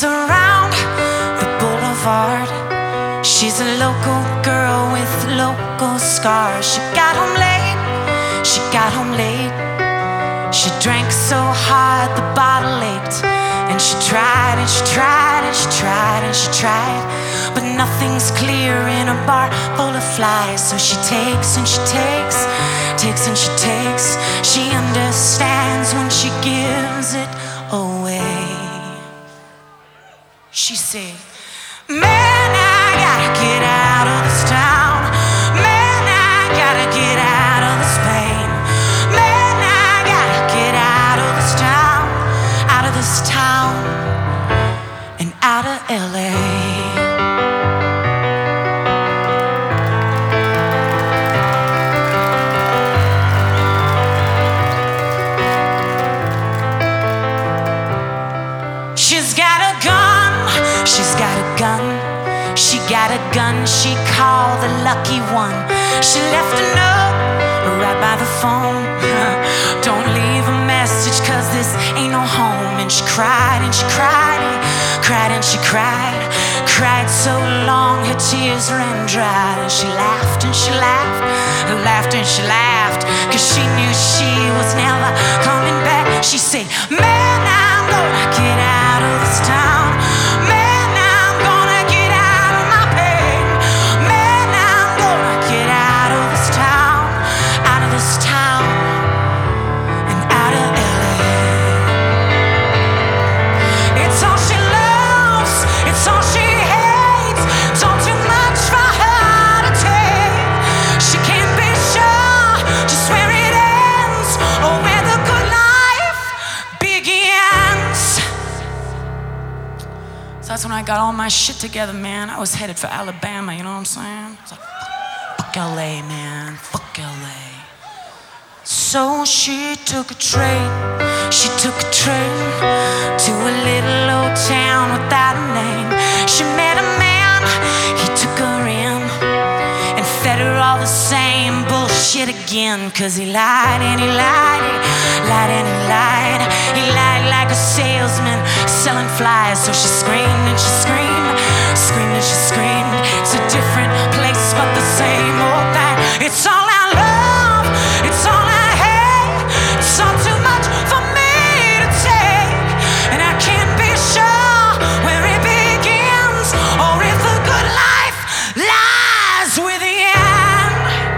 around the boulevard. She's a local girl with local scars. She got home late, she got home late. She drank so hard the bottle ached. And she tried and she tried and she tried and she tried, but nothing's clear in a bar full of flies. So she takes and she takes, takes and she takes. She understands when she gives it away. She said, man, I gotta get out of this town. Man, I gotta get out of this pain. Man, I gotta get out of this town, out of this town, and out of LA. She's got a gun, she's got a gun. She got a gun she called the lucky one. She left a note right by the phone. Don't leave a message, cause this ain't no home. And she cried and she cried, cried and she cried, cried so long her tears ran dry. And she laughed and she laughed, laughed and she laughed, cause she knew she was never coming back. She said, man, I'm gonna get out of this town. Man, I'm gonna get out of my pain. Man, I'm gonna get out of this town, out of this town, and out of LA. It's all she loves, it's all she hates. It's all too much for her to take. She can't be sure just where it ends or where the good life begins. So that's when I got all my shit together, man. I was headed for Alabama, you know what I'm saying? I was like, fuck LA, man, fuck LA. So she took a train, she took a train to a little old town without a name. She met a man, he took her in and fed her all the same bullshit again. Cause he lied and he lied, he lied and he lied. He lied like a salesman selling flies. So she screamed and she screamed, screamed and she screamed. It's a different place but the same old thing. It's all I love, it's all I hate. It's all too much for me to take. And I can't be sure where it begins or if the good life lies with the end.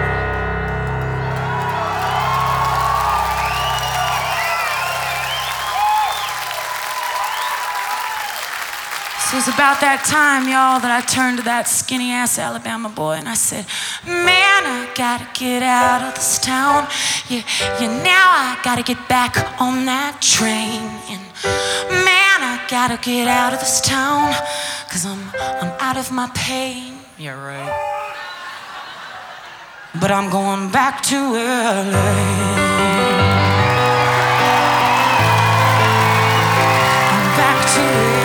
So it was about that time, y'all, that I turned to that skinny ass Alabama boy and I said, man, I gotta get out of this town. Yeah, now I gotta get back on that train. And man, I gotta get out of this town, cause I'm out of my pain. Yeah, right. But I'm going back to LA. I'm back to LA.